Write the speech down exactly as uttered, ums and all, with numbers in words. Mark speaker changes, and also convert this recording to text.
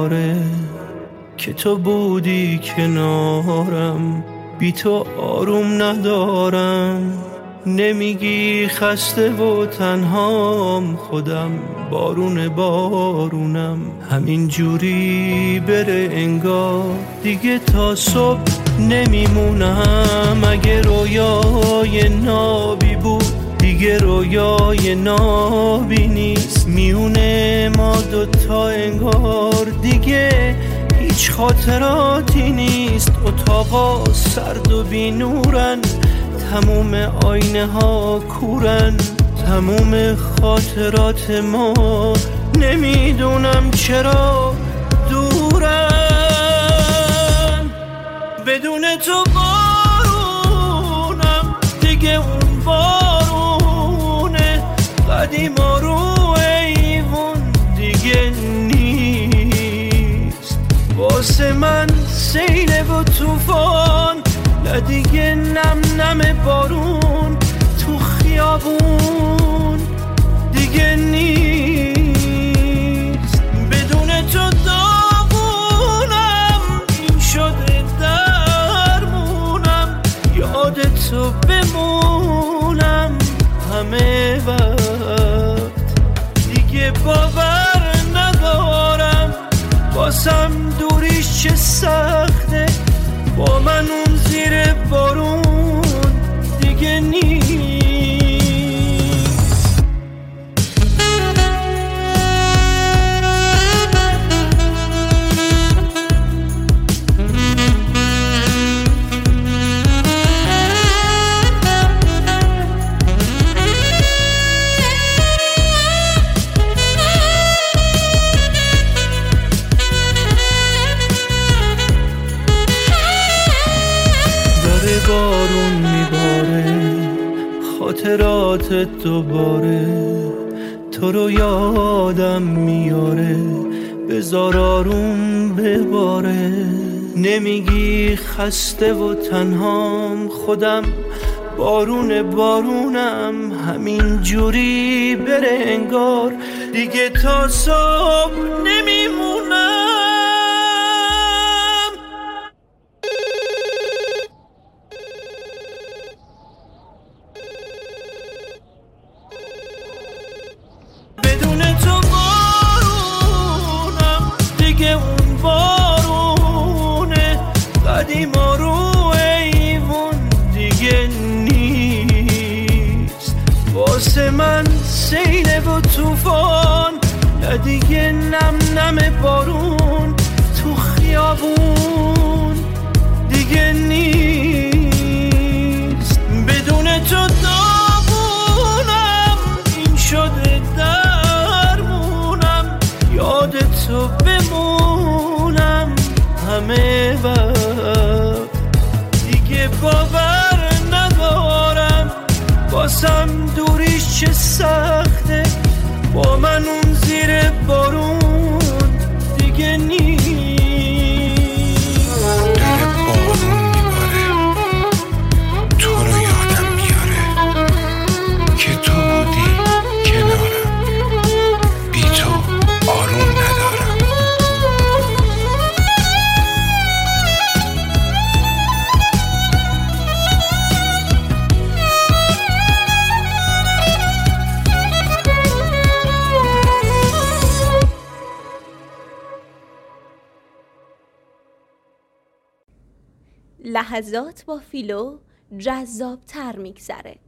Speaker 1: میباره که تو بودی کنارم، بی تو آروم ندارم. نمیگی خسته و تنهام، خودم بارون بارونم. همین جوری بره انگار دیگه تا صبح نمیمونم. اگه رویای نابی بود دیگه رویای نابی نیست. میونه ما دوتا انگار دیگه هیچ خاطراتی نیست. اتاقا سرد و بی نورن، تموم آینه ها کورن. تموم خاطرات ما نمیدونم چرا دورن. بدون تو بارونم دیگه اون بارونه قدیما رو ایوون دیگه نیست. واسه من سیله و توفان، نه دیگه نم نم بارون تو خیابون دیگه نیست. بدون تو داغونم، این شده درمونم. یاد تو بمونم همه وقت دیگه باور ندارم. واسم دوریش چه سخته، با من اون زیر بارون دیگه نیست. بارون میباره خاطرات دوباره، تو رو یادم میاره. بذار آروم بباره. نمیگی خسته و تنهام، خودم بارون بارونم. همین جوری بره انگار دیگه تا صبح نمیمونم. بدون تو بارونم دیگه اون بارونه قدیما رو ایوون دیگه نیست. واسه من سیله و توفان، نه دیگه نم نم بارون تو خیابون دیگه نیست. بدون تو داغونم، این شده درمونم. یاد تو بمونم همه وقت دیگه باور ندارم. واسم دوریش چه سخته، با من اون زیر بارون دیگه نیست.
Speaker 2: داره بارون میباره، تو رو یادم میاره که تو بودی کنارم، بی تو آروم ندارم.
Speaker 3: لحظات با فیلو جذاب تر میگذره.